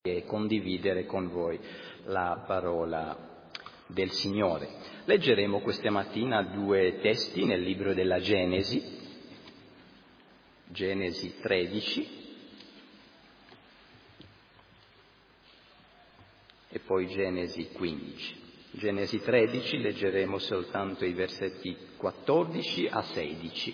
e condividere con voi la parola del Signore. Leggeremo questa mattina 2 testi nel libro della Genesi, Genesi 13 e poi Genesi 15. Genesi 13 leggeremo soltanto i versetti 14 a 16.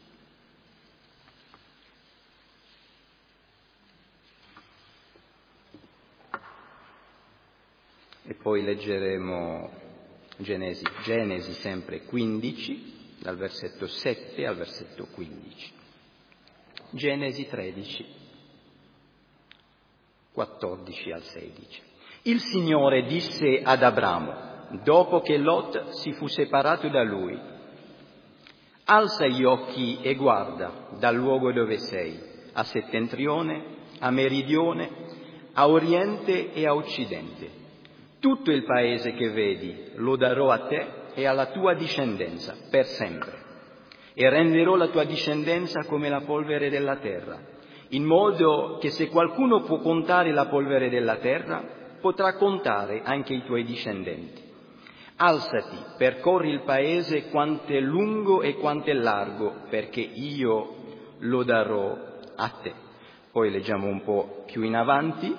E poi leggeremo Genesi sempre 15, dal versetto 7 al versetto 15. Genesi 13, 14 al 16. Il Signore disse ad Abramo, dopo che Lot si fu separato da lui: alza gli occhi e guarda dal luogo dove sei, a settentrione, a meridione, a oriente e a occidente. Tutto il paese che vedi lo darò a te e alla tua discendenza per sempre. E renderò la tua discendenza come la polvere della terra, in modo che se qualcuno può contare la polvere della terra, potrà contare anche i tuoi discendenti. Alzati, percorri il paese quanto è lungo e quanto è largo, perché io lo darò a te. Poi leggiamo un po' più in avanti,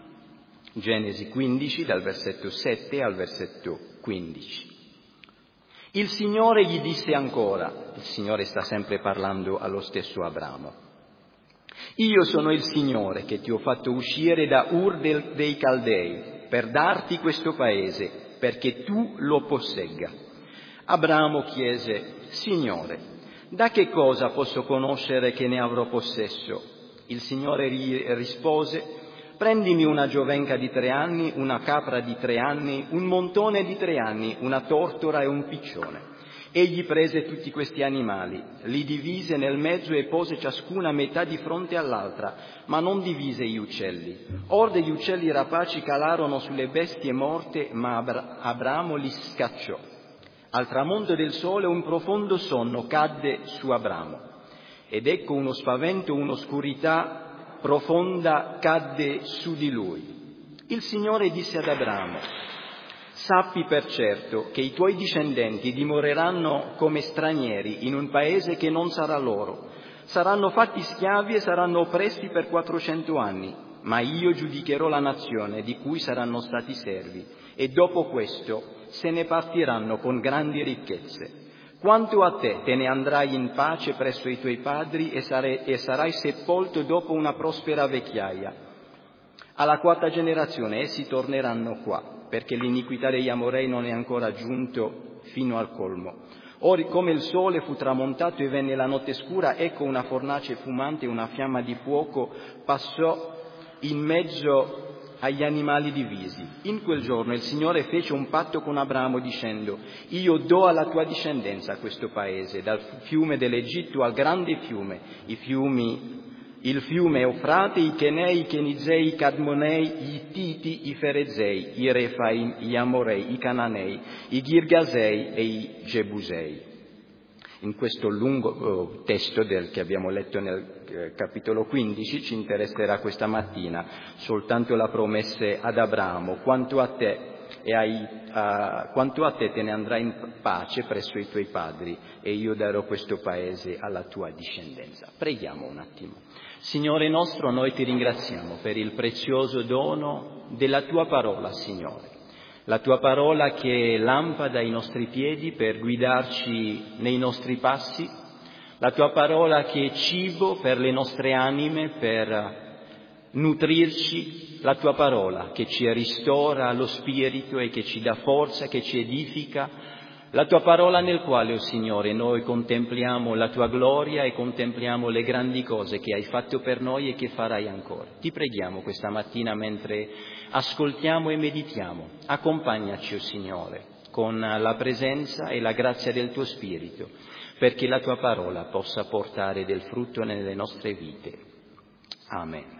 Genesi 15, dal versetto 7 al versetto 15. Il Signore gli disse ancora, il Signore sta sempre parlando allo stesso Abramo: io sono il Signore che ti ho fatto uscire da Ur dei Caldei per darti questo paese, perché tu lo possegga. Abramo chiese: Signore, da che cosa posso conoscere che ne avrò possesso? Il Signore rispose: prendimi una giovenca di 3 anni, una capra di 3 anni, un montone di 3 anni, una tortora e un piccione. Egli prese tutti questi animali, li divise nel mezzo e pose ciascuna metà di fronte all'altra, ma non divise gli uccelli. Orde gli uccelli rapaci calarono sulle bestie morte, ma Abramo li scacciò. Al tramonto del sole un profondo sonno cadde su Abramo, ed ecco uno spavento, un'oscurità profonda cadde su di lui. Il Signore disse ad Abramo: sappi per certo che i tuoi discendenti dimoreranno come stranieri in un paese che non sarà loro. Saranno fatti schiavi e saranno oppressi per 400 anni, ma io giudicherò la nazione di cui saranno stati servi, e dopo questo se ne partiranno con grandi ricchezze. Quanto a te ne andrai in pace presso i tuoi padri e sarai sepolto dopo una prospera vecchiaia. Alla 4ª generazione essi torneranno qua, perché l'iniquità degli Amorei non è ancora giunto fino al colmo. Ora, come il sole fu tramontato e venne la notte scura, ecco una fornace fumante e una fiamma di fuoco passò in mezzo agli animali divisi. In quel giorno il Signore fece un patto con Abramo dicendo: io do alla tua discendenza questo paese, dal fiume dell'Egitto al grande fiume, il fiume Eufrate, i Chenei, i Kenizei, i Cadmonei, gli Ittiti, i Ferezei, i Refaim, gli Amorei, i Cananei, i Girgasei e i Gebusei. In questo lungo testo che abbiamo letto nel capitolo 15 ci interesserà questa mattina soltanto la promessa ad Abramo: quanto a te te ne andrai in pace presso i tuoi padri, e io darò questo paese alla tua discendenza. Preghiamo un attimo. Signore nostro, noi ti ringraziamo per il prezioso dono della tua parola, Signore. La tua parola che è lampada ai nostri piedi per guidarci nei nostri passi, la tua parola che è cibo per le nostre anime, per nutrirci, la tua parola che ci ristora lo spirito e che ci dà forza, che ci edifica, la tua parola nel quale, oh Signore, noi contempliamo la tua gloria e contempliamo le grandi cose che hai fatto per noi e che farai ancora. Ti preghiamo questa mattina mentre ascoltiamo e meditiamo. Accompagnaci, oh Signore, con la presenza e la grazia del tuo Spirito, perché la tua parola possa portare del frutto nelle nostre vite. Amen.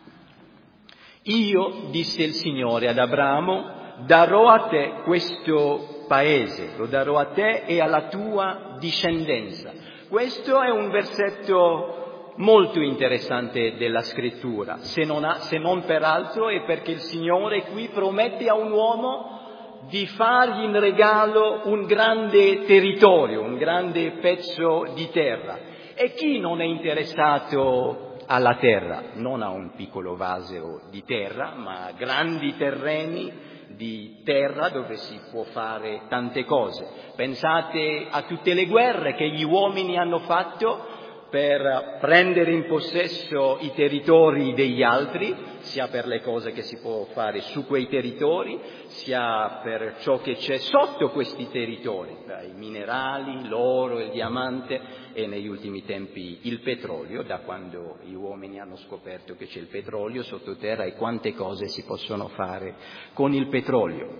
Io, disse il Signore ad Abramo, darò a te questo paese, lo darò a te e alla tua discendenza. Questo è un versetto molto interessante della Scrittura, se non per altro è perché il Signore qui promette a un uomo di fargli in regalo un grande territorio, un grande pezzo di terra. E chi non è interessato alla terra? Non a un piccolo vaso di terra, ma a grandi terreni di terra dove si può fare tante cose. Pensate a tutte le guerre che gli uomini hanno fatto per prendere in possesso i territori degli altri, sia per le cose che si può fare su quei territori, sia per ciò che c'è sotto questi territori, i minerali, l'oro, il diamante e negli ultimi tempi il petrolio, da quando gli uomini hanno scoperto che c'è il petrolio sottoterra e quante cose si possono fare con il petrolio.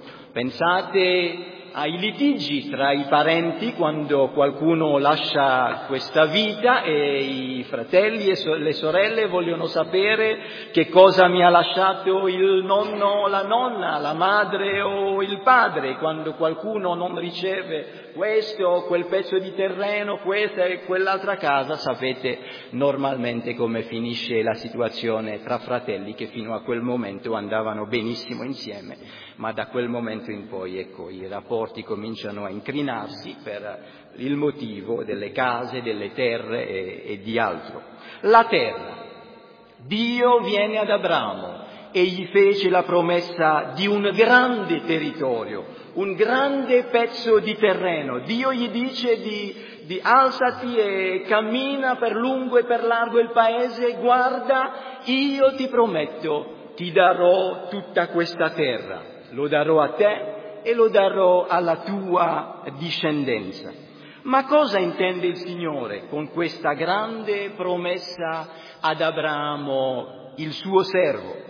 Pensate ai litigi tra i parenti quando qualcuno lascia questa vita e i fratelli e le sorelle vogliono sapere che cosa mi ha lasciato il nonno o la nonna, la madre o il padre. Quando qualcuno non riceve questo o quel pezzo di terreno, questa e quell'altra casa, sapete normalmente come finisce la situazione tra fratelli che fino a quel momento andavano benissimo insieme, ma da quel momento in poi i rapporti cominciano a incrinarsi per il motivo delle case, delle terre e di altro. La terra. Dio viene ad Abramo e gli fece la promessa di un grande territorio, un grande pezzo di terreno. Dio gli dice di alzati e cammina per lungo e per largo il paese, guarda, io ti prometto, ti darò tutta questa terra, lo darò a te e lo darò alla tua discendenza. Ma cosa intende il Signore con questa grande promessa ad Abramo, il suo servo?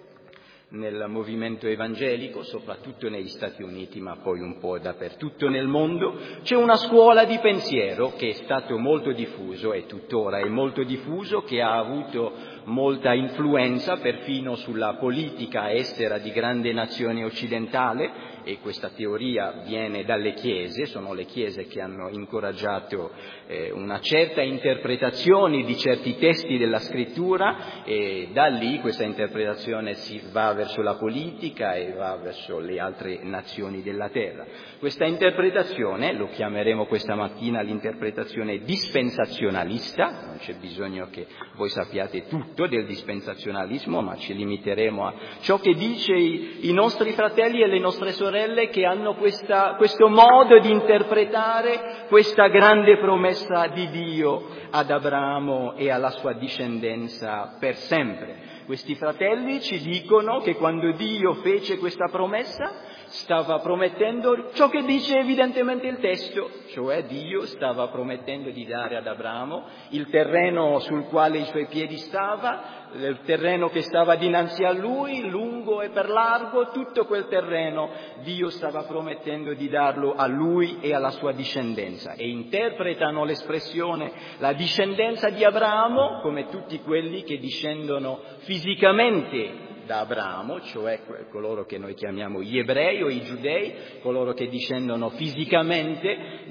Nel movimento evangelico, soprattutto negli Stati Uniti, ma poi un po' dappertutto nel mondo, c'è una scuola di pensiero che è stato molto diffuso e tuttora è molto diffuso, che ha avuto molta influenza perfino sulla politica estera di grande nazione occidentale, e questa teoria viene dalle chiese, sono le chiese che hanno incoraggiato una certa interpretazione di certi testi della Scrittura, e da lì questa interpretazione si va verso la politica e va verso le altre nazioni della terra. Questa interpretazione, lo chiameremo questa mattina l'interpretazione dispensazionalista, non c'è bisogno che voi sappiate tutto del dispensazionalismo, ma ci limiteremo a ciò che dice i nostri fratelli e le nostre sorelle che hanno questo modo di interpretare questa grande promessa di Dio ad Abramo e alla sua discendenza per sempre. Questi fratelli ci dicono che quando Dio fece questa promessa stava promettendo ciò che dice evidentemente il testo, cioè Dio stava promettendo di dare ad Abramo il terreno sul quale i suoi piedi stava, il terreno che stava dinanzi a lui, lungo e per largo, tutto quel terreno Dio stava promettendo di darlo a lui e alla sua discendenza. E interpretano l'espressione la discendenza di Abramo come tutti quelli che discendono fisicamente da Abramo, cioè coloro che noi chiamiamo gli ebrei o i giudei, coloro che discendono fisicamente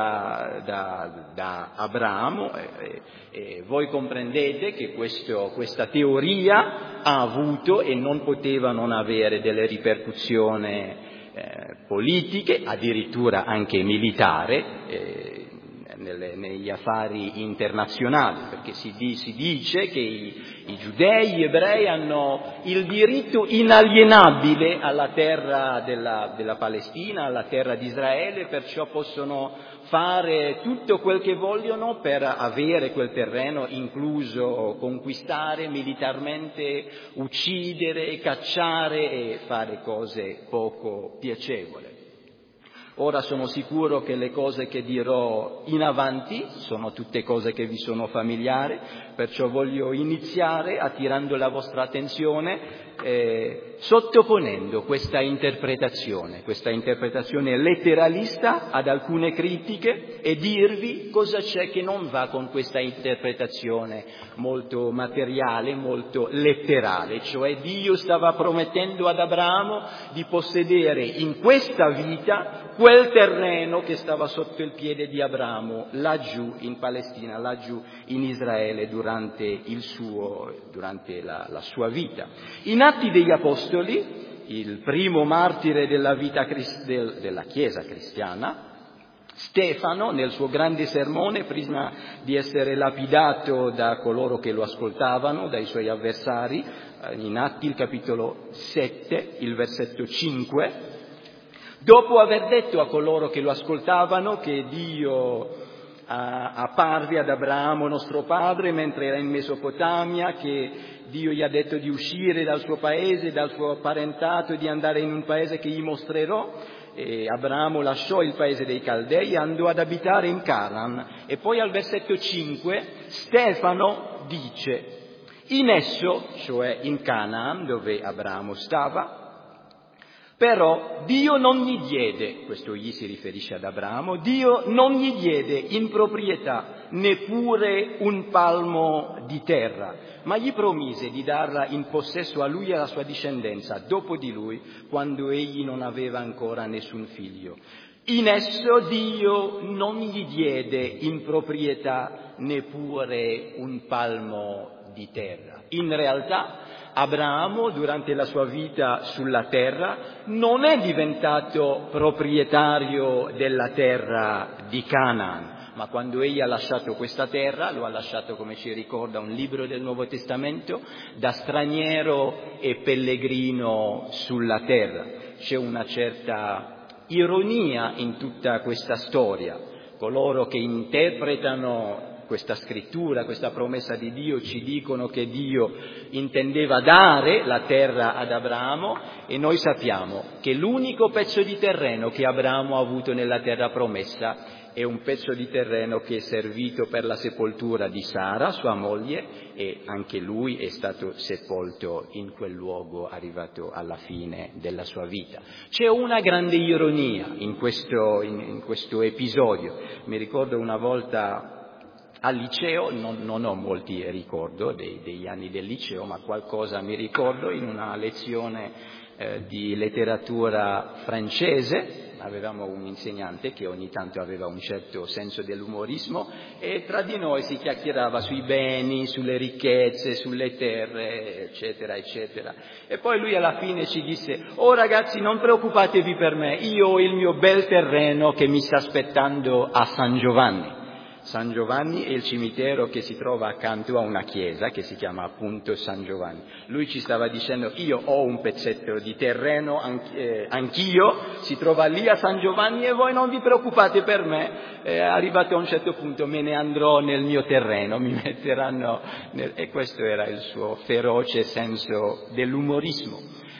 da Abramo, e voi comprendete che questa teoria ha avuto e non poteva non avere delle ripercussioni politiche, addirittura anche militari, negli affari internazionali, perché si dice che i giudei, gli ebrei hanno il diritto inalienabile alla terra della Palestina, alla terra di Israele, perciò possono fare tutto quel che vogliono per avere quel terreno, incluso conquistare militarmente, uccidere, cacciare e fare cose poco piacevoli. Ora sono sicuro che le cose che dirò in avanti sono tutte cose che vi sono familiari, perciò voglio iniziare attirando la vostra attenzione sottoponendo questa interpretazione letteralista ad alcune critiche e dirvi cosa c'è che non va con questa interpretazione molto materiale, molto letterale, cioè Dio stava promettendo ad Abramo di possedere in questa vita quel terreno che stava sotto il piede di Abramo, laggiù in Palestina, laggiù in Israele durante la sua vita. In Atti degli Apostoli, il primo martire della vita della Chiesa cristiana, Stefano, nel suo grande sermone, prima di essere lapidato da coloro che lo ascoltavano, dai suoi avversari, in Atti il capitolo 7, il versetto 5, dopo aver detto a coloro che lo ascoltavano che Dio apparve ad Abramo, nostro padre, mentre era in Mesopotamia, che Dio gli ha detto di uscire dal suo paese, dal suo parentato e di andare in un paese che gli mostrerò, e Abramo lasciò il paese dei Caldei e andò ad abitare in Canaan. E poi al versetto 5 Stefano dice: in esso, cioè in Canaan, dove Abramo stava, però Dio non gli diede, questo gli si riferisce ad Abramo, Dio non gli diede in proprietà neppure un palmo di terra, ma gli promise di darla in possesso a lui e alla sua discendenza dopo di lui, quando egli non aveva ancora nessun figlio. In esso Dio non gli diede in proprietà neppure un palmo di terra. In realtà Abramo, durante la sua vita sulla terra, non è diventato proprietario della terra di Canaan, ma quando egli ha lasciato questa terra, lo ha lasciato, come ci ricorda un libro del Nuovo Testamento, da straniero e pellegrino sulla terra. C'è una certa ironia in tutta questa storia. Coloro che interpretano questa scrittura, questa promessa di Dio, ci dicono che Dio intendeva dare la terra ad Abramo, e noi sappiamo che l'unico pezzo di terreno che Abramo ha avuto nella terra promessa è un pezzo di terreno che è servito per la sepoltura di Sara, sua moglie, e anche lui è stato sepolto in quel luogo arrivato alla fine della sua vita. C'è una grande ironia in questo episodio. Mi ricordo una volta al liceo, non ho molti ricordo degli anni del liceo, ma qualcosa mi ricordo, in una lezione di letteratura francese. Avevamo un insegnante che ogni tanto aveva un certo senso dell'umorismo e tra di noi si chiacchierava sui beni, sulle ricchezze, sulle terre, eccetera, eccetera. E poi lui alla fine ci disse: «Oh ragazzi, non preoccupatevi per me, io ho il mio bel terreno che mi sta aspettando a San Giovanni». San Giovanni è il cimitero che si trova accanto a una chiesa che si chiama appunto San Giovanni. Lui ci stava dicendo: io ho un pezzetto di terreno, anch'io, si trova lì a San Giovanni, e voi non vi preoccupate per me, arrivato a un certo punto me ne andrò nel mio terreno, mi metteranno e questo era il suo feroce senso dell'umorismo.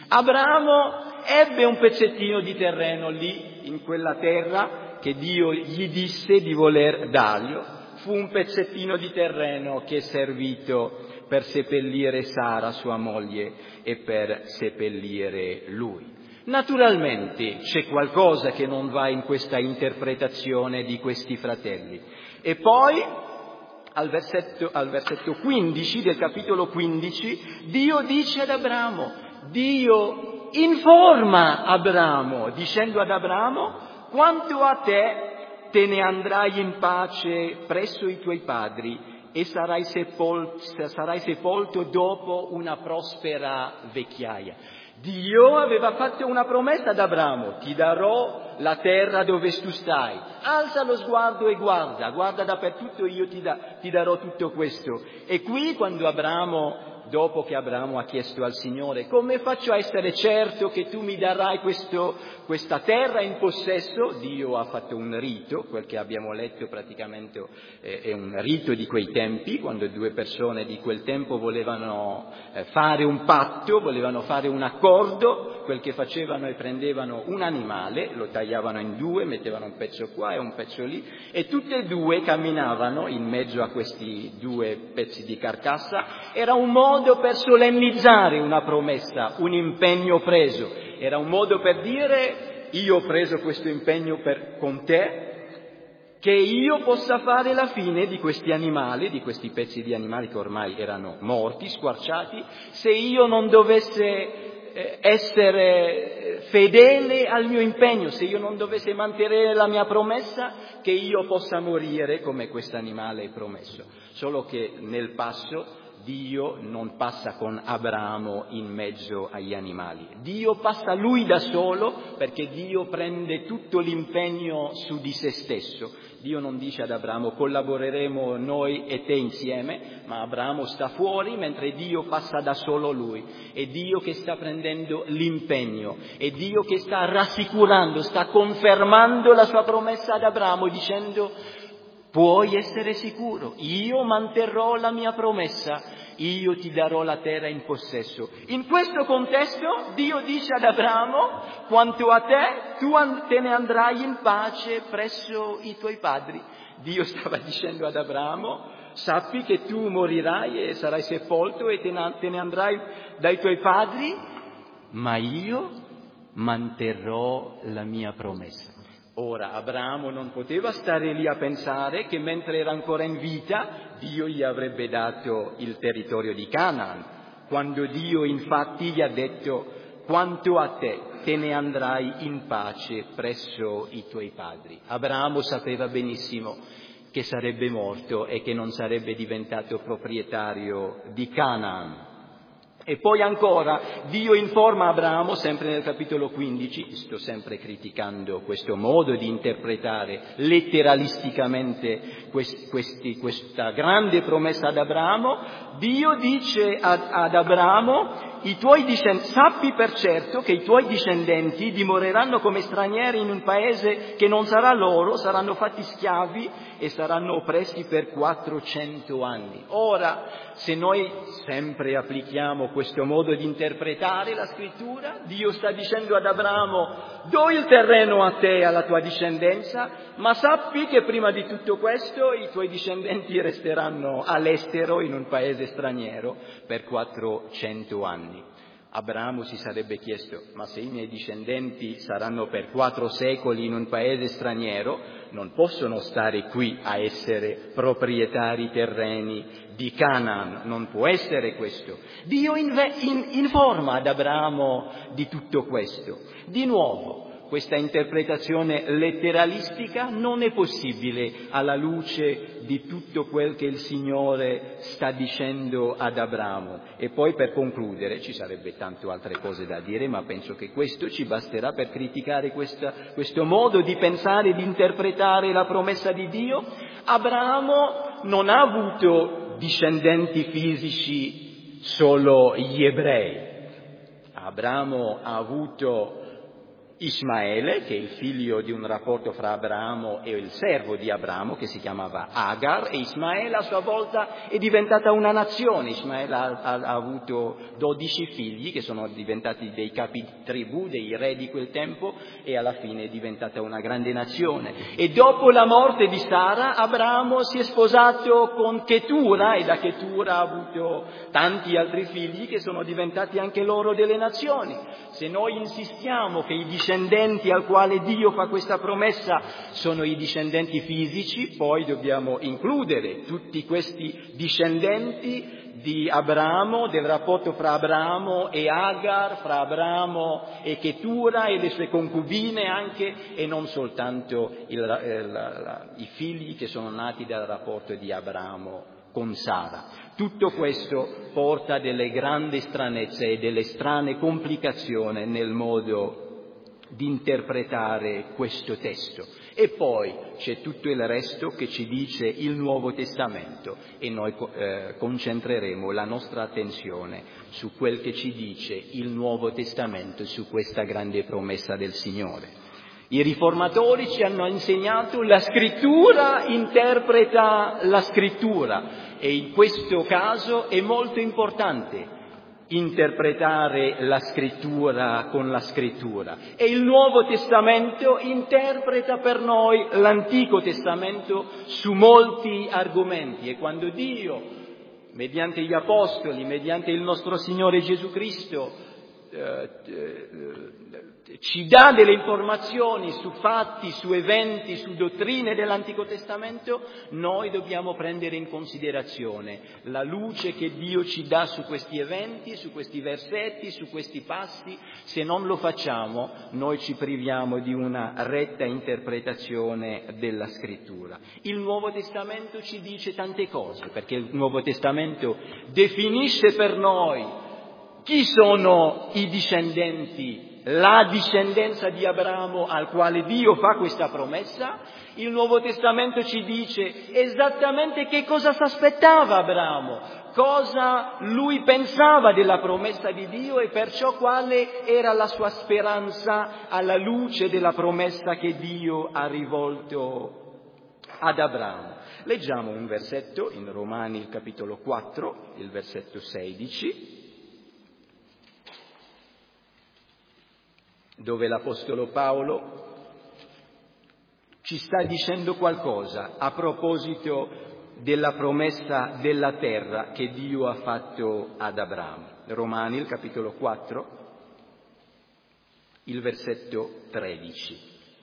Abramo ebbe un pezzettino di terreno lì, in quella terra che Dio gli disse di voler dargli. Fu un pezzettino di terreno che è servito per seppellire Sara, sua moglie, e per seppellire lui. Naturalmente c'è qualcosa che non va in questa interpretazione di questi fratelli. E poi, al versetto 15 del capitolo 15, Dio dice ad Abramo, Dio informa Abramo, dicendo ad Abramo: quanto a te ne andrai in pace presso i tuoi padri e sarai sepolto dopo una prospera vecchiaia. Dio aveva fatto una promessa ad Abramo: ti darò la terra dove tu stai, alza lo sguardo e guarda dappertutto, io ti darò tutto questo. E qui, quando dopo che Abramo ha chiesto al Signore: come faccio a essere certo che tu mi darai questa terra in possesso, Dio ha fatto un rito. Quel che abbiamo letto praticamente è un rito di quei tempi, quando due persone di quel tempo volevano fare un patto, volevano fare un accordo. Quel che facevano è prendevano un animale, lo tagliavano in due, mettevano un pezzo qua e un pezzo lì, e tutte e due camminavano in mezzo a questi due pezzi di carcassa. Era un modo modo per solennizzare una promessa, un impegno preso. Era un modo per dire: io ho preso questo impegno con te, che io possa fare la fine di questi animali, di questi pezzi di animali che ormai erano morti, squarciati, se io non dovesse essere fedele al mio impegno, se io non dovessi mantenere la mia promessa, che io possa morire come quest'animale promesso. Solo che nel passo Dio non passa con Abramo in mezzo agli animali. Dio passa lui da solo, perché Dio prende tutto l'impegno su di se stesso. Dio non dice ad Abramo: collaboreremo noi e te insieme, ma Abramo sta fuori mentre Dio passa da solo lui. È Dio che sta prendendo l'impegno, è Dio che sta rassicurando, sta confermando la sua promessa ad Abramo, dicendo: puoi essere sicuro, io manterrò la mia promessa, io ti darò la terra in possesso. In questo contesto Dio dice ad Abramo: quanto a te, tu te ne andrai in pace presso i tuoi padri. Dio stava dicendo ad Abramo: sappi che tu morirai e sarai sepolto e te ne andrai dai tuoi padri, ma io manterrò la mia promessa. Ora, Abramo non poteva stare lì a pensare che mentre era ancora in vita Dio gli avrebbe dato il territorio di Canaan, quando Dio infatti gli ha detto: quanto a te, te ne andrai in pace presso i tuoi padri. Abramo sapeva benissimo che sarebbe morto e che non sarebbe diventato proprietario di Canaan. E poi ancora Dio informa Abramo, sempre nel capitolo 15, sto sempre criticando questo modo di interpretare letteralisticamente questa grande promessa ad Abramo. Dio dice ad Abramo: sappi per certo che i tuoi discendenti dimoreranno come stranieri in un paese che non sarà loro, saranno fatti schiavi e saranno oppressi per 400 anni. Ora, se noi sempre applichiamo questo modo di interpretare la scrittura, Dio sta dicendo ad Abramo: do il terreno a te e alla tua discendenza, ma sappi che prima di tutto questo i tuoi discendenti resteranno all'estero in un paese straniero per 400 anni. Abramo si sarebbe chiesto: ma se i miei discendenti saranno per 4 secoli in un paese straniero, non possono stare qui a essere proprietari terreni di Canaan, non può essere questo. Dio informa ad Abramo di tutto questo. Di nuovo, questa interpretazione letteralistica non è possibile alla luce di tutto quel che il Signore sta dicendo ad Abramo. E poi, per concludere, ci sarebbe tante altre cose da dire, ma penso che questo ci basterà per criticare questo modo di pensare e di interpretare la promessa di Dio. Abramo non ha avuto discendenti fisici solo gli ebrei. Abramo ha avuto Ismaele, che è il figlio di un rapporto fra Abramo e il servo di Abramo, che si chiamava Agar, e Ismaele a sua volta è diventata una nazione. Ismaele ha avuto 12 figli che sono diventati dei capi tribù, dei re di quel tempo, e alla fine è diventata una grande nazione. E dopo la morte di Sara, Abramo si è sposato con Chetura, e da Chetura ha avuto tanti altri figli che sono diventati anche loro delle nazioni. Se noi insistiamo che i discendenti al quale Dio fa questa promessa sono i discendenti fisici, poi dobbiamo includere tutti questi discendenti di Abramo, del rapporto fra Abramo e Agar, fra Abramo e Chetura e le sue concubine anche, e non soltanto i figli che sono nati dal rapporto di Abramo con Sara. Tutto questo porta delle grandi stranezze e delle strane complicazioni nel modo di interpretare questo testo. E poi c'è tutto il resto che ci dice il Nuovo Testamento, e noi concentreremo la nostra attenzione su quel che ci dice il Nuovo Testamento su questa grande promessa del Signore. I riformatori ci hanno insegnato la Scrittura interpreta la Scrittura, e in questo caso è molto importante interpretare la Scrittura con la Scrittura. E il Nuovo Testamento interpreta per noi l'Antico Testamento su molti argomenti, e quando Dio mediante gli Apostoli, mediante il nostro Signore Gesù Cristo, ci dà delle informazioni su fatti, su eventi, su dottrine dell'Antico Testamento, noi dobbiamo prendere in considerazione la luce che Dio ci dà su questi eventi, su questi versetti, su questi passi. Se non lo facciamo, noi ci priviamo di una retta interpretazione della Scrittura. Il Nuovo Testamento ci dice tante cose, perché il Nuovo Testamento definisce per noi chi sono i discendenti, la discendenza di Abramo al quale Dio fa questa promessa. Il Nuovo Testamento ci dice esattamente che cosa si aspettava Abramo, cosa lui pensava della promessa di Dio e perciò quale era la sua speranza alla luce della promessa che Dio ha rivolto ad Abramo. Leggiamo un versetto in Romani, il capitolo 4, il versetto 16. Dove l'Apostolo Paolo ci sta dicendo qualcosa a proposito della promessa della terra che Dio ha fatto ad Abramo. Romani, il capitolo 4, il versetto 13.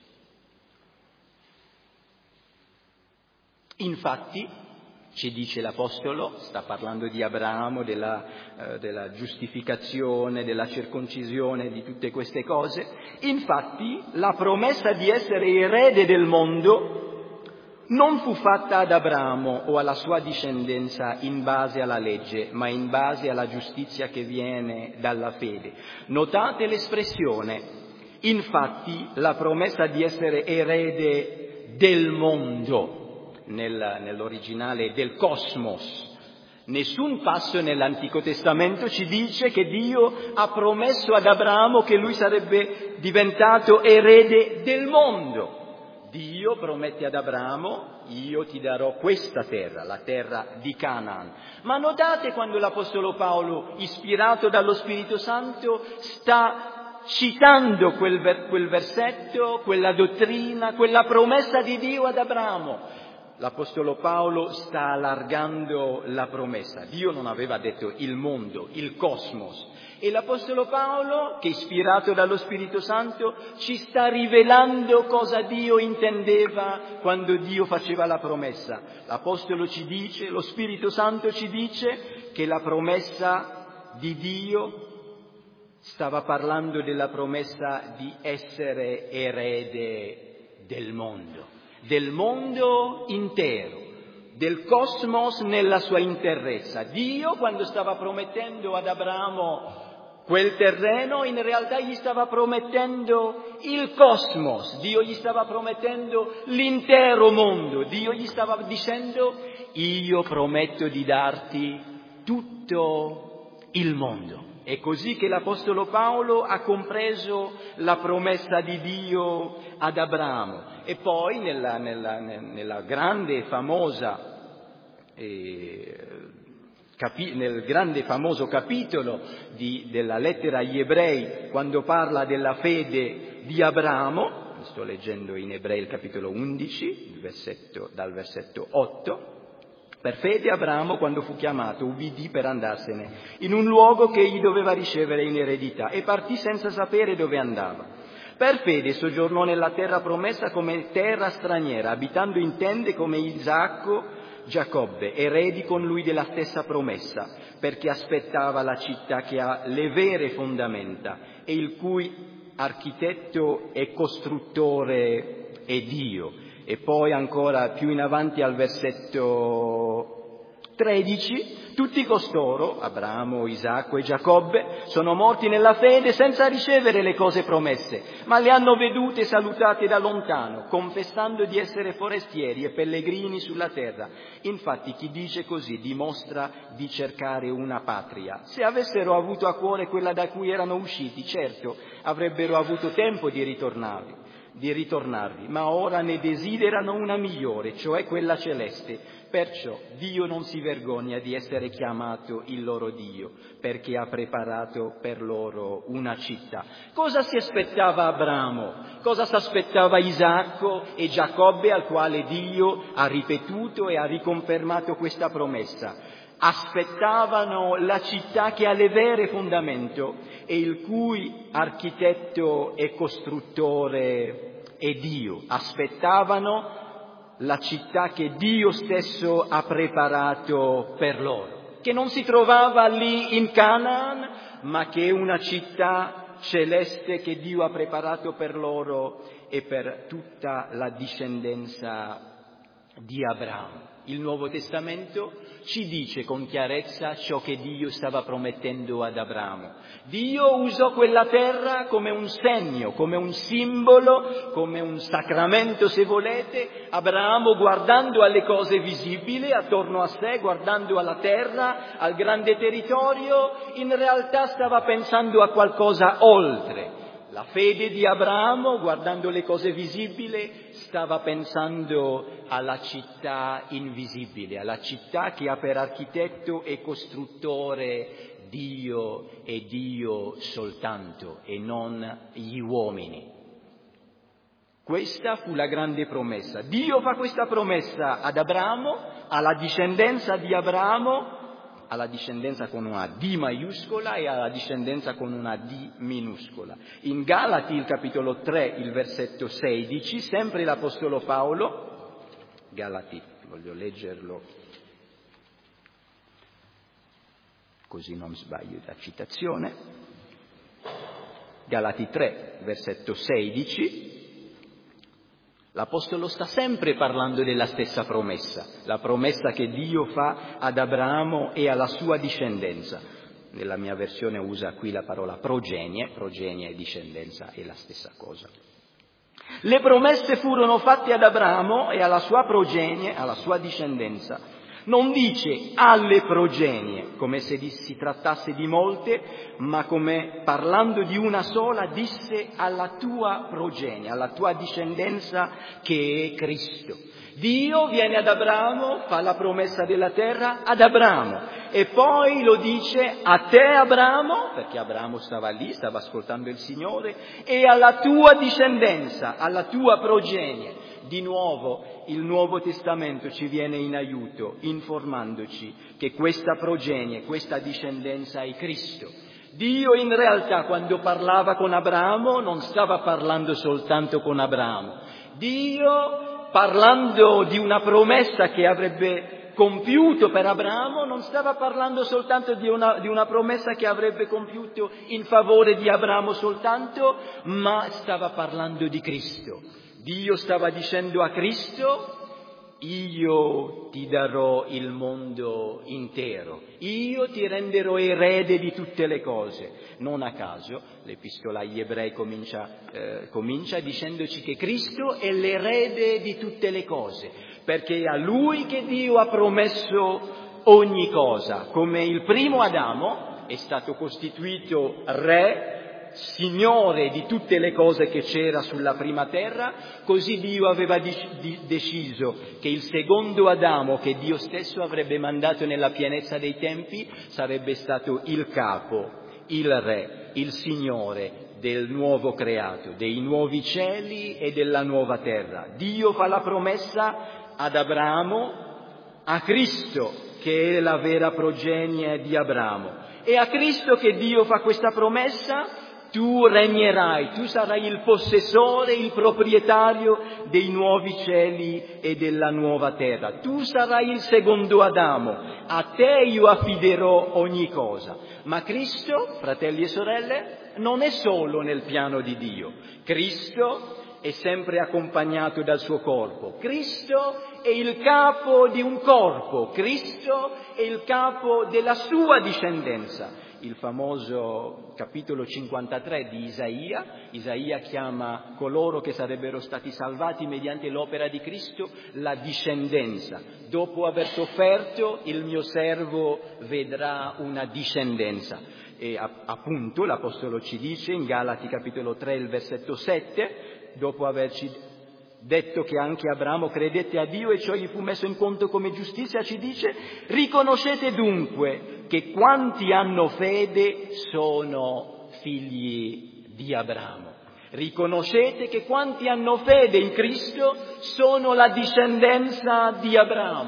Infatti, ci dice l'Apostolo, sta parlando di Abramo, della giustificazione, della circoncisione, di tutte queste cose. Infatti, la promessa di essere erede del mondo non fu fatta ad Abramo o alla sua discendenza in base alla legge, ma in base alla giustizia che viene dalla fede. Notate l'espressione, infatti, la promessa di essere erede del mondo. Nell'originale del cosmos. Nessun passo nell'Antico Testamento ci dice che Dio ha promesso ad Abramo che lui sarebbe diventato erede del mondo. Dio promette ad Abramo: io ti darò questa terra, la terra di Canaan. Ma notate quando l'Apostolo Paolo, ispirato dallo Spirito Santo, sta citando quel versetto, quella dottrina, quella promessa di Dio ad Abramo. L'Apostolo Paolo sta allargando la promessa. Dio non aveva detto il mondo, il cosmos. E l'Apostolo Paolo, che è ispirato dallo Spirito Santo, ci sta rivelando cosa Dio intendeva quando Dio faceva la promessa. L'Apostolo ci dice, lo Spirito Santo ci dice che la promessa di Dio stava parlando della promessa di essere erede del mondo intero, del cosmos nella sua interezza. Dio, quando stava promettendo ad Abramo quel terreno, in realtà gli stava promettendo il cosmos, Dio gli stava promettendo l'intero mondo, Dio gli stava dicendo: io prometto di darti tutto il mondo. È così che l'Apostolo Paolo ha compreso la promessa di Dio ad Abramo. E poi nella grande e famosa nel grande famoso capitolo della lettera agli Ebrei, quando parla della fede di Abramo, sto leggendo in Ebrei il capitolo 11, dal versetto 8, per fede Abramo, quando fu chiamato, ubbidì per andarsene in un luogo che egli doveva ricevere in eredità e partì senza sapere dove andava. Per fede soggiornò nella terra promessa come terra straniera, abitando in tende come Isacco, Giacobbe, eredi con lui della stessa promessa, perché aspettava la città che ha le vere fondamenta e il cui architetto e costruttore è Dio. E poi ancora più in avanti al versetto 13, tutti costoro, Abramo, Isacco e Giacobbe, sono morti nella fede senza ricevere le cose promesse, ma le hanno vedute e salutate da lontano, confessando di essere forestieri e pellegrini sulla terra. Infatti chi dice così dimostra di cercare una patria. Se avessero avuto a cuore quella da cui erano usciti, certo avrebbero avuto tempo di ritornarvi, ma ora ne desiderano una migliore, cioè quella celeste. Perciò Dio non si vergogna di essere chiamato il loro Dio, perché ha preparato per loro una città. Cosa si aspettava Abramo? Cosa si aspettava Isacco e Giacobbe, al quale Dio ha ripetuto e ha riconfermato questa promessa? aspettavano la città che ha le vere fondamento e il cui architetto e costruttore è Dio. Aspettavano la città che Dio stesso ha preparato per loro, che non si trovava lì in Canaan, ma che è una città celeste che Dio ha preparato per loro e per tutta la discendenza di Abramo. Il Nuovo Testamento ci dice con chiarezza ciò che Dio stava promettendo ad Abramo. Dio usò quella terra come un segno, come un simbolo, come un sacramento se volete. Abramo, guardando alle cose visibili attorno a sé, guardando alla terra, al grande territorio, in realtà stava pensando a qualcosa oltre. La fede di Abramo, guardando le cose visibili, stava pensando alla città invisibile, alla città che ha per architetto e costruttore Dio e Dio soltanto e non gli uomini. Questa fu la grande promessa. Dio fa questa promessa ad Abramo, alla discendenza di Abramo, alla discendenza con una D maiuscola e alla discendenza con una D minuscola. In Galati, il capitolo 3, il versetto 16, sempre l'Apostolo Paolo, Galati, voglio leggerlo così non sbaglio la citazione, Galati 3, versetto 16, l'Apostolo sta sempre parlando della stessa promessa, la promessa che Dio fa ad Abramo e alla sua discendenza. Nella mia versione usa qui la parola progenie e discendenza è la stessa cosa. Le promesse furono fatte ad Abramo e alla sua progenie, alla sua discendenza. Non dice alle progenie, come se si trattasse di molte, ma come parlando di una sola, disse alla tua progenie, alla tua discendenza che è Cristo. Dio viene ad Abramo, fa la promessa della terra ad Abramo e poi lo dice a te Abramo, perché Abramo stava lì, stava ascoltando il Signore, e alla tua discendenza, alla tua progenie. Di nuovo il Nuovo Testamento ci viene in aiuto, informandoci che questa progenie, questa discendenza è Cristo. Dio in realtà quando parlava con Abramo non stava parlando soltanto con Abramo. Dio, parlando di una promessa che avrebbe compiuto per Abramo, non stava parlando soltanto di una promessa che avrebbe compiuto in favore di Abramo soltanto, ma stava parlando di Cristo. Dio stava dicendo a Cristo: io ti darò il mondo intero, io ti renderò erede di tutte le cose. Non a caso l'Epistola agli Ebrei comincia dicendoci che Cristo è l'erede di tutte le cose, perché è a Lui che Dio ha promesso ogni cosa. Come il primo Adamo è stato costituito re, Signore di tutte le cose che c'era sulla prima terra, così Dio aveva deciso che il secondo Adamo, che Dio stesso avrebbe mandato nella pienezza dei tempi, sarebbe stato il capo, il re, il Signore del nuovo creato, dei nuovi cieli e della nuova terra. Dio fa la promessa ad Abramo, a Cristo, che è la vera progenie di Abramo. E a Cristo che Dio fa questa promessa: tu regnerai, tu sarai il possessore, il proprietario dei nuovi cieli e della nuova terra. Tu sarai il secondo Adamo, a te io affiderò ogni cosa. Ma Cristo, fratelli e sorelle, non è solo nel piano di Dio. Cristo è sempre accompagnato dal suo corpo. Cristo è il capo di un corpo. Cristo è il capo della sua discendenza. Il famoso capitolo 53 di Isaia chiama coloro che sarebbero stati salvati mediante l'opera di Cristo la discendenza. Dopo aver sofferto, il mio servo vedrà una discendenza. E appunto l'Apostolo ci dice in Galati capitolo 3, il versetto 7, dopo averci detto che anche Abramo credette a Dio e ciò gli fu messo in conto come giustizia, ci dice: riconoscete dunque che quanti hanno fede sono figli di Abramo. Riconoscete che quanti hanno fede in Cristo sono la discendenza di Abramo.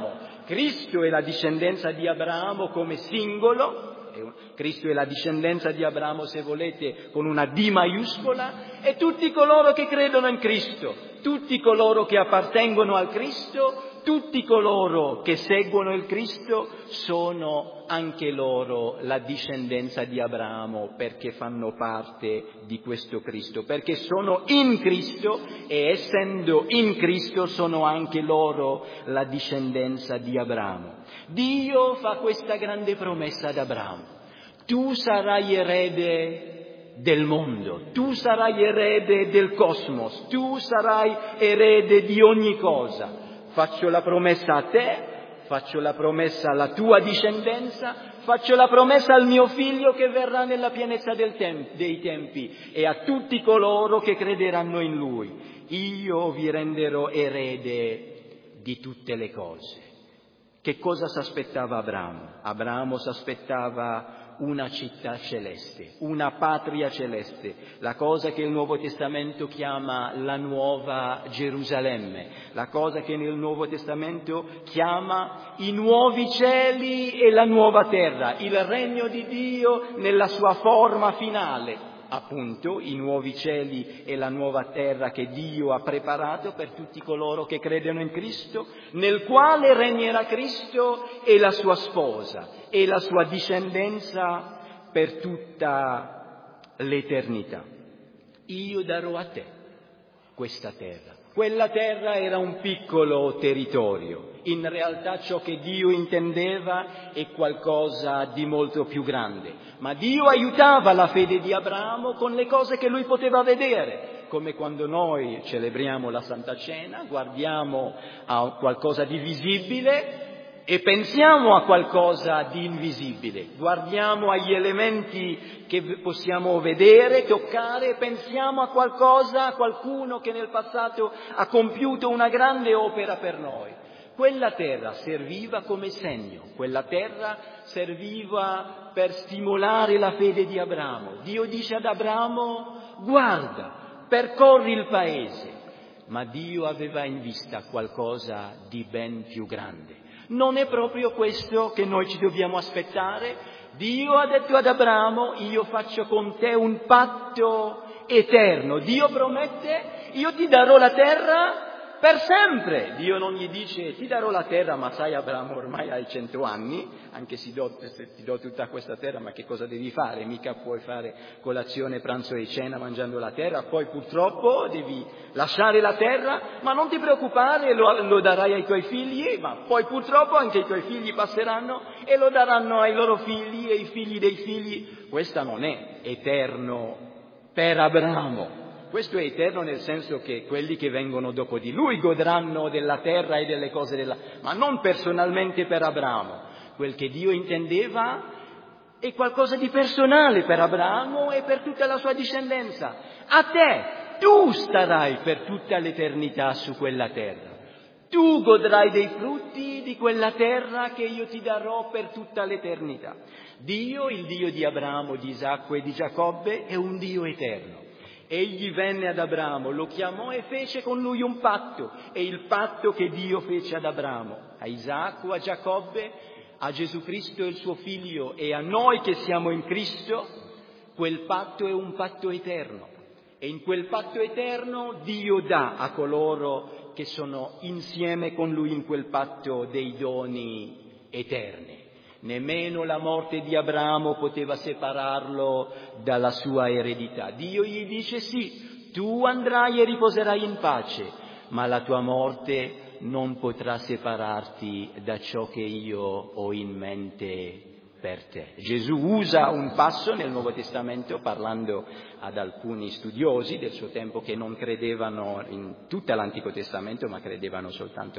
Cristo è la discendenza di Abramo come singolo, Cristo è la discendenza di Abramo, se volete, con una D maiuscola, e tutti coloro che credono in Cristo, tutti coloro che appartengono al Cristo, tutti coloro che seguono il Cristo sono anche loro la discendenza di Abramo, perché fanno parte di questo Cristo, perché sono in Cristo e essendo in Cristo sono anche loro la discendenza di Abramo. Dio fa questa grande promessa ad Abramo: tu sarai erede del mondo, tu sarai erede del cosmos, tu sarai erede di ogni cosa. Faccio la promessa a te, faccio la promessa alla tua discendenza, faccio la promessa al mio figlio che verrà nella pienezza dei tempi e a tutti coloro che crederanno in lui. Io vi renderò erede di tutte le cose. Che cosa si aspettava Abramo? Abramo si aspettava una città celeste, una patria celeste, la cosa che il Nuovo Testamento chiama la Nuova Gerusalemme, la cosa che nel Nuovo Testamento chiama i nuovi cieli e la nuova terra, il regno di Dio nella sua forma finale. Appunto, i nuovi cieli e la nuova terra che Dio ha preparato per tutti coloro che credono in Cristo, nel quale regnerà Cristo e la sua sposa e la sua discendenza per tutta l'eternità. Io darò a te questa terra. Quella terra era un piccolo territorio. In realtà ciò che Dio intendeva è qualcosa di molto più grande. Ma Dio aiutava la fede di Abramo con le cose che lui poteva vedere. Come quando noi celebriamo la Santa Cena, guardiamo a qualcosa di visibile e pensiamo a qualcosa di invisibile. Guardiamo agli elementi che possiamo vedere, toccare, e pensiamo a qualcosa, a qualcuno che nel passato ha compiuto una grande opera per noi. Quella terra serviva come segno, quella terra serviva per stimolare la fede di Abramo. Dio dice ad Abramo: guarda, percorri il paese, ma Dio aveva in vista qualcosa di ben più grande. Non è proprio questo che noi ci dobbiamo aspettare? Dio ha detto ad Abramo: io faccio con te un patto eterno. Dio promette: io ti darò la terra per sempre. Dio non gli dice: ti darò la terra, ma sai Abramo, ormai hai 100 anni, anche se ti do tutta questa terra, ma che cosa devi fare? Mica puoi fare colazione, pranzo e cena mangiando la terra, poi purtroppo devi lasciare la terra, ma non ti preoccupare, lo darai ai tuoi figli, ma poi purtroppo anche i tuoi figli passeranno e lo daranno ai loro figli e i figli dei figli. Questo non è eterno per Abramo. Questo è eterno nel senso che quelli che vengono dopo di lui godranno della terra e delle cose ma non personalmente per Abramo. Quel che Dio intendeva è qualcosa di personale per Abramo e per tutta la sua discendenza. A te, tu starai per tutta l'eternità su quella terra. Tu godrai dei frutti di quella terra che io ti darò per tutta l'eternità. Dio, il Dio di Abramo, di Isacco e di Giacobbe, è un Dio eterno. Egli venne ad Abramo, lo chiamò e fece con lui un patto, e il patto che Dio fece ad Abramo, a Isacco, a Giacobbe, a Gesù Cristo il suo figlio e a noi che siamo in Cristo, quel patto è un patto eterno. E in quel patto eterno Dio dà a coloro che sono insieme con lui in quel patto dei doni eterni. Nemmeno la morte di Abramo poteva separarlo dalla sua eredità. Dio gli dice: sì, tu andrai e riposerai in pace, ma la tua morte non potrà separarti da ciò che io ho in mente per te. Gesù usa un passo nel Nuovo Testamento parlando ad alcuni studiosi del suo tempo che non credevano in tutto l'Antico Testamento ma credevano soltanto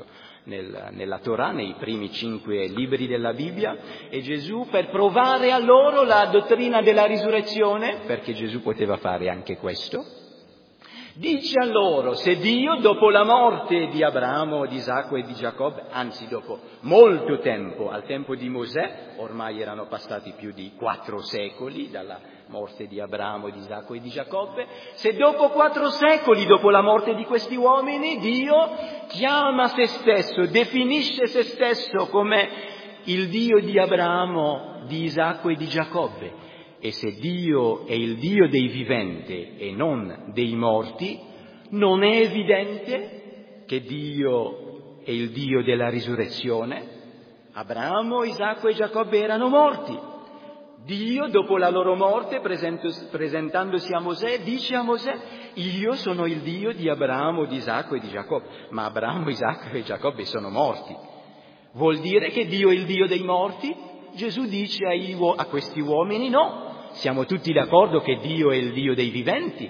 nella Torah, nei primi 5 libri della Bibbia, e Gesù, per provare a loro la dottrina della risurrezione, perché Gesù poteva fare anche questo, Dice a loro: se Dio, dopo la morte di Abramo, di Isacco e di Giacobbe, anzi dopo molto tempo, al tempo di Mosè, ormai erano passati più di 4 secoli dalla morte di Abramo, di Isacco e di Giacobbe, se dopo 4 secoli, dopo la morte di questi uomini, Dio chiama se stesso, definisce se stesso come il Dio di Abramo, di Isacco e di Giacobbe. E se Dio è il Dio dei viventi e non dei morti, non è evidente che Dio è il Dio della risurrezione? Abramo, Isacco e Giacobbe erano morti. Dio, dopo la loro morte, presentandosi a Mosè, dice a Mosè: io sono il Dio di Abramo, di Isacco e di Giacobbe. Ma Abramo, Isacco e Giacobbe sono morti. Vuol dire che Dio è il Dio dei morti? Gesù dice a questi uomini: no, siamo tutti d'accordo che Dio è il Dio dei viventi.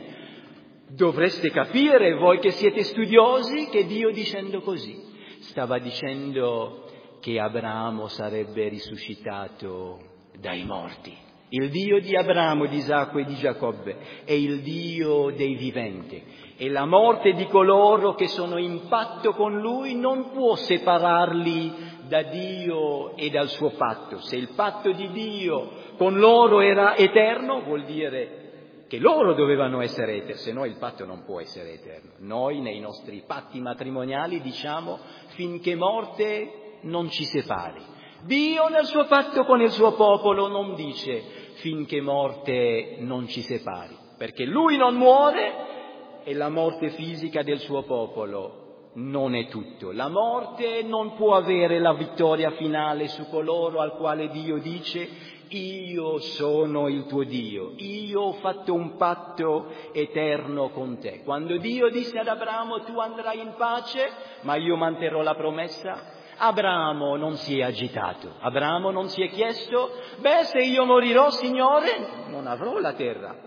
Dovreste capire, voi che siete studiosi, che Dio, dicendo così, stava dicendo che Abramo sarebbe risuscitato dai morti. Il Dio di Abramo, di Isacco e di Giacobbe è il Dio dei viventi, e la morte di coloro che sono in patto con Lui non può separarli da Dio e dal suo patto. Se il patto di Dio con loro era eterno, vuol dire che loro dovevano essere eterni, se no il patto non può essere eterno. Noi nei nostri patti matrimoniali diciamo: finché morte non ci separi. Dio nel suo patto con il suo popolo non dice: finché morte non ci separi, perché Lui non muore e la morte fisica del suo popolo non è tutto. La morte non può avere la vittoria finale su coloro al quale Dio dice: io sono il tuo Dio, io ho fatto un patto eterno con te. Quando Dio disse ad Abramo: tu andrai in pace, ma io manterrò la promessa, Abramo non si è agitato, Abramo non si è chiesto: se io morirò, Signore, non avrò la terra.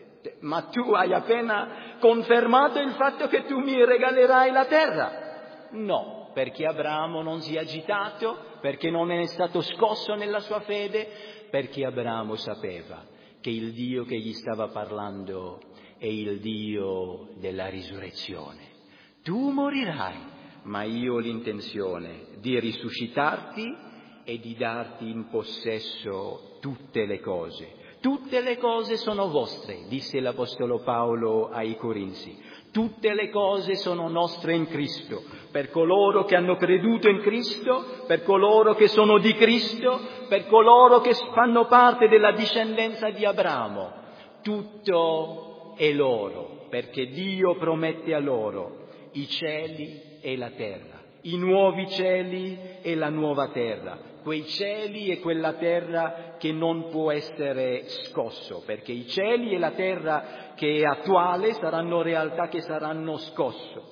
Ma tu hai appena confermato il fatto che tu mi regalerai la terra. No, perché Abramo non si è agitato, perché non è stato scosso nella sua fede, perché Abramo sapeva che il Dio che gli stava parlando è il Dio della risurrezione. Tu morirai, ma io ho l'intenzione di risuscitarti e di darti in possesso tutte le cose. Tutte le cose sono vostre, disse l'Apostolo Paolo ai Corinzi. Tutte le cose sono nostre in Cristo, per coloro che hanno creduto in Cristo, per coloro che sono di Cristo, per coloro che fanno parte della discendenza di Abramo. Tutto è loro, perché Dio promette a loro i cieli e la terra, i nuovi cieli e la nuova terra, quei cieli e quella terra che non può essere scosso, perché i cieli e la terra che è attuale saranno realtà che saranno scosse.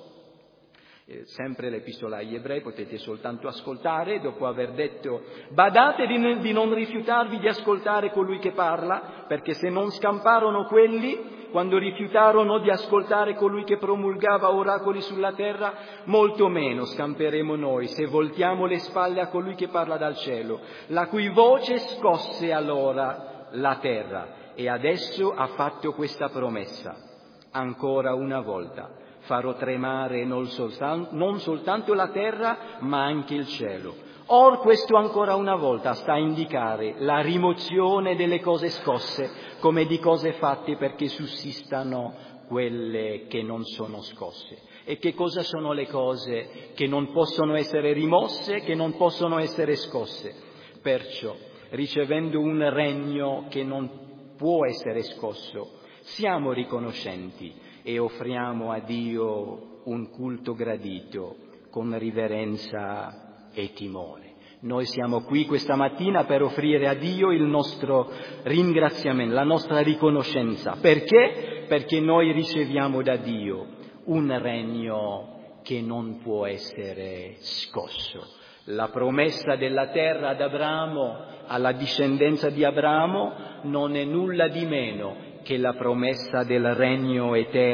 Sempre l'Epistola agli Ebrei potete soltanto ascoltare, dopo aver detto: badate di non rifiutarvi di ascoltare colui che parla, perché se non scamparono quelli quando rifiutarono di ascoltare colui che promulgava oracoli sulla terra, molto meno scamperemo noi se voltiamo le spalle a colui che parla dal cielo, la cui voce scosse allora la terra, e adesso ha fatto questa promessa: ancora una volta farò tremare non soltanto la terra, ma anche il cielo. Or questo ancora una volta sta a indicare la rimozione delle cose scosse come di cose fatte perché sussistano quelle che non sono scosse. E che cosa sono le cose che non possono essere rimosse, che non possono essere scosse? Perciò, ricevendo un regno che non può essere scosso, siamo riconoscenti e offriamo a Dio un culto gradito con riverenza e timore. Noi siamo qui questa mattina per offrire a Dio il nostro ringraziamento, la nostra riconoscenza. Perché? Perché noi riceviamo da Dio un regno che non può essere scosso. La promessa della terra ad Abramo, alla discendenza di Abramo, non è nulla di meno che la promessa del regno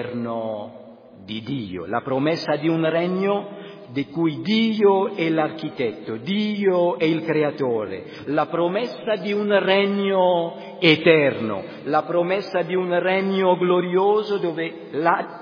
eterno di Dio, la promessa di un regno di cui Dio è l'architetto, Dio è il creatore, la promessa di un regno eterno, la promessa di un regno glorioso dove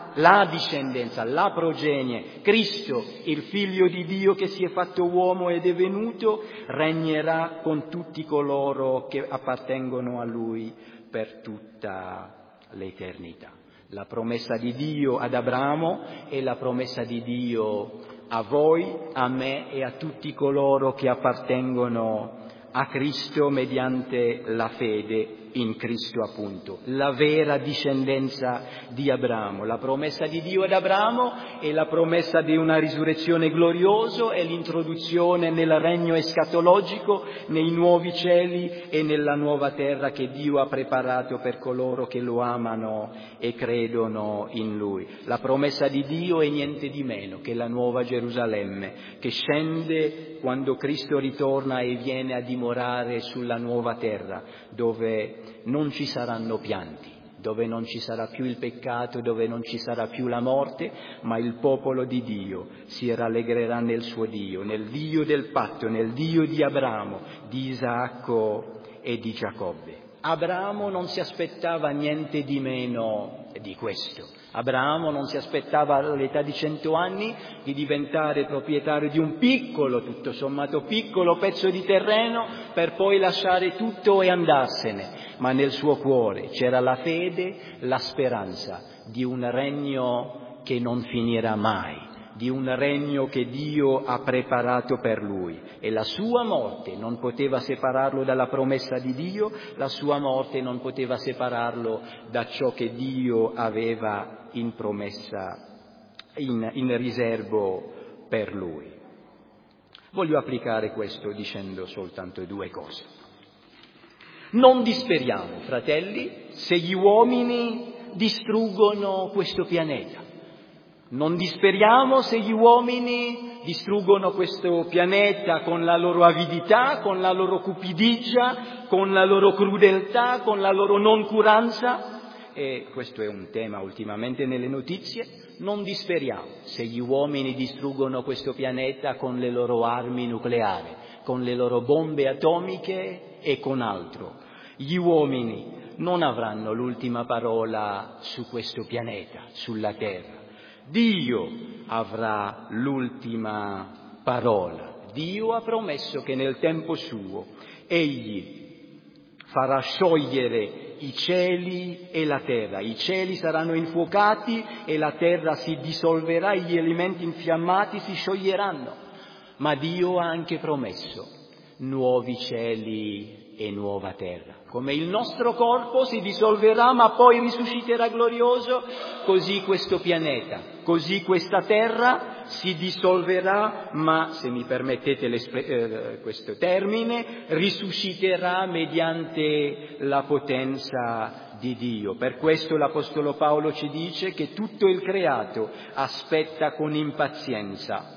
la discendenza, la progenie, Cristo, il Figlio di Dio che si è fatto uomo ed è venuto, regnerà con tutti coloro che appartengono a Lui per tutta l'eternità. La promessa di Dio ad Abramo è la promessa di Dio a voi, a me e a tutti coloro che appartengono a Cristo mediante la fede in Cristo appunto, la vera discendenza di Abramo. La promessa di Dio ad Abramo è la promessa di una risurrezione gloriosa e l'introduzione nel regno escatologico, nei nuovi cieli e nella nuova terra che Dio ha preparato per coloro che lo amano e credono in Lui. La promessa di Dio è niente di meno che la nuova Gerusalemme che scende quando Cristo ritorna e viene a dimorare sulla nuova terra, dove non ci saranno pianti, dove non ci sarà più il peccato, dove non ci sarà più la morte, ma il popolo di Dio si rallegrerà nel suo Dio, nel Dio del patto, nel Dio di Abramo, di Isacco e di Giacobbe. Abramo non si aspettava niente di meno di questo. Abramo non si aspettava all'età di 100 anni di diventare proprietario di un piccolo, tutto sommato piccolo pezzo di terreno per poi lasciare tutto e andarsene, ma nel suo cuore c'era la fede, la speranza di un regno che non finirà mai, di un regno che Dio ha preparato per lui, e la sua morte non poteva separarlo dalla promessa di Dio, la sua morte non poteva separarlo da ciò che Dio aveva in promessa, in riservo per lui. Voglio applicare questo dicendo soltanto due cose. Non disperiamo, fratelli, se gli uomini distruggono questo pianeta. Non disperiamo se gli uomini distruggono questo pianeta con la loro avidità, con la loro cupidigia, con la loro crudeltà, con la loro noncuranza. E questo è un tema ultimamente nelle notizie. Non disperiamo se gli uomini distruggono questo pianeta con le loro armi nucleari, con le loro bombe atomiche e con altro. Gli uomini non avranno l'ultima parola su questo pianeta, sulla terra. Dio avrà l'ultima parola. Dio ha promesso che nel tempo suo Egli farà sciogliere i cieli e la terra. I cieli saranno infuocati e la terra si dissolverà, gli elementi infiammati si scioglieranno. Ma Dio ha anche promesso nuovi cieli e nuova terra. Come il nostro corpo si dissolverà ma poi risusciterà glorioso, così questo pianeta, così questa terra si dissolverà, ma, se mi permettete questo termine, risusciterà mediante la potenza di Dio. Per questo l'Apostolo Paolo ci dice che tutto il creato aspetta con impazienza.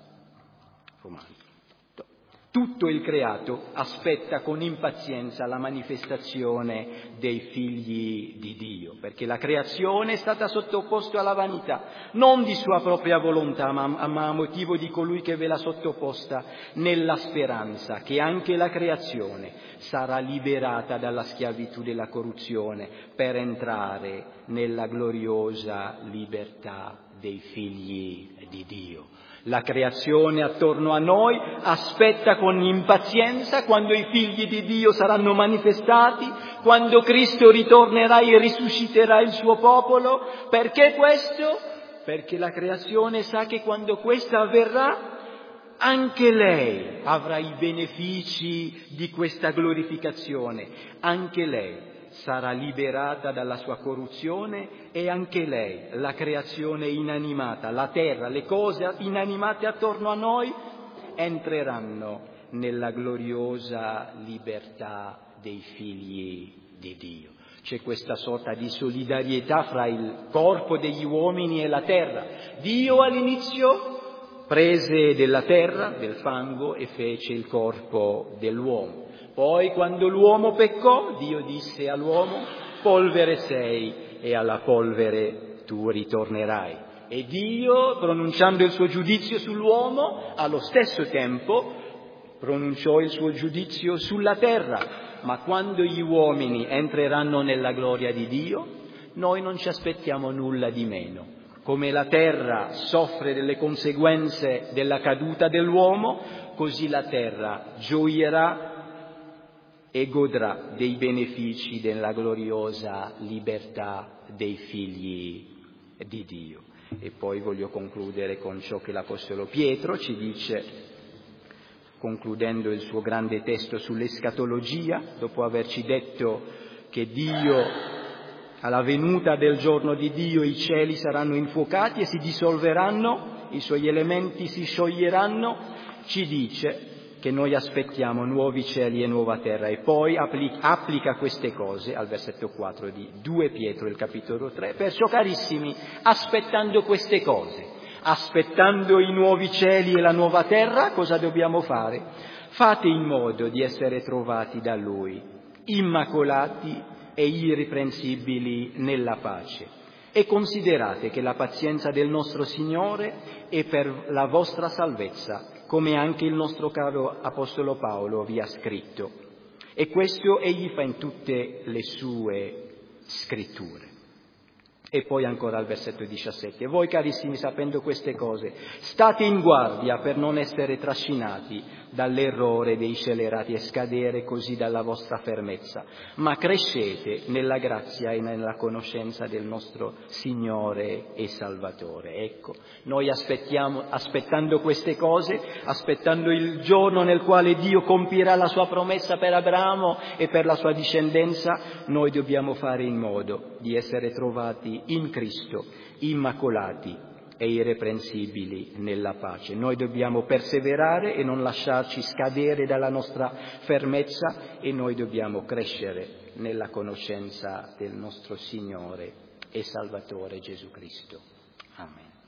Tutto il creato aspetta con impazienza la manifestazione dei figli di Dio, perché la creazione è stata sottoposta alla vanità, non di sua propria volontà, ma a motivo di colui che ve l'ha sottoposta, nella speranza che anche la creazione sarà liberata dalla schiavitù della corruzione per entrare nella gloriosa libertà dei figli di Dio. La creazione attorno a noi aspetta con impazienza quando i figli di Dio saranno manifestati, quando Cristo ritornerà e risusciterà il suo popolo. Perché questo? Perché la creazione sa che quando questo avverrà, anche lei avrà i benefici di questa glorificazione, anche lei sarà liberata dalla sua corruzione e anche lei, la creazione inanimata, la terra, le cose inanimate attorno a noi, entreranno nella gloriosa libertà dei figli di Dio. C'è questa sorta di solidarietà fra il corpo degli uomini e la terra. Dio all'inizio prese della terra, del fango, e fece il corpo dell'uomo. Poi, quando l'uomo peccò, Dio disse all'uomo: polvere sei e alla polvere tu ritornerai. E Dio, pronunciando il suo giudizio sull'uomo, allo stesso tempo pronunciò il suo giudizio sulla terra. Ma quando gli uomini entreranno nella gloria di Dio, noi non ci aspettiamo nulla di meno. Come la terra soffre delle conseguenze della caduta dell'uomo, così la terra gioirà e godrà dei benefici della gloriosa libertà dei figli di Dio. E poi voglio concludere con ciò che l'Apostolo Pietro ci dice, concludendo il suo grande testo sull'escatologia, dopo averci detto che alla venuta del giorno di Dio i cieli saranno infuocati e si dissolveranno, i suoi elementi si scioglieranno, ci dice che noi aspettiamo nuovi cieli e nuova terra, e poi applica queste cose al versetto 4 di 2 Pietro, il capitolo 3. Perciò, carissimi, aspettando queste cose, aspettando i nuovi cieli e la nuova terra, cosa dobbiamo fare? Fate in modo di essere trovati da Lui, immacolati e irreprensibili nella pace. E considerate che la pazienza del nostro Signore è per la vostra salvezza, come anche il nostro caro Apostolo Paolo vi ha scritto. E questo egli fa in tutte le sue scritture. E poi ancora al versetto 17. Voi, carissimi, sapendo queste cose, state in guardia per non essere trascinati dall'errore dei scelerati e scadere così dalla vostra fermezza, ma crescete nella grazia e nella conoscenza del nostro Signore e Salvatore. Ecco, noi aspettando queste cose, aspettando il giorno nel quale Dio compirà la sua promessa per Abramo e per la sua discendenza, noi dobbiamo fare in modo di essere trovati in Cristo, immacolati e irreprensibili nella pace. Noi dobbiamo perseverare e non lasciarci scadere dalla nostra fermezza, e noi dobbiamo crescere nella conoscenza del nostro Signore e Salvatore Gesù Cristo. Amen.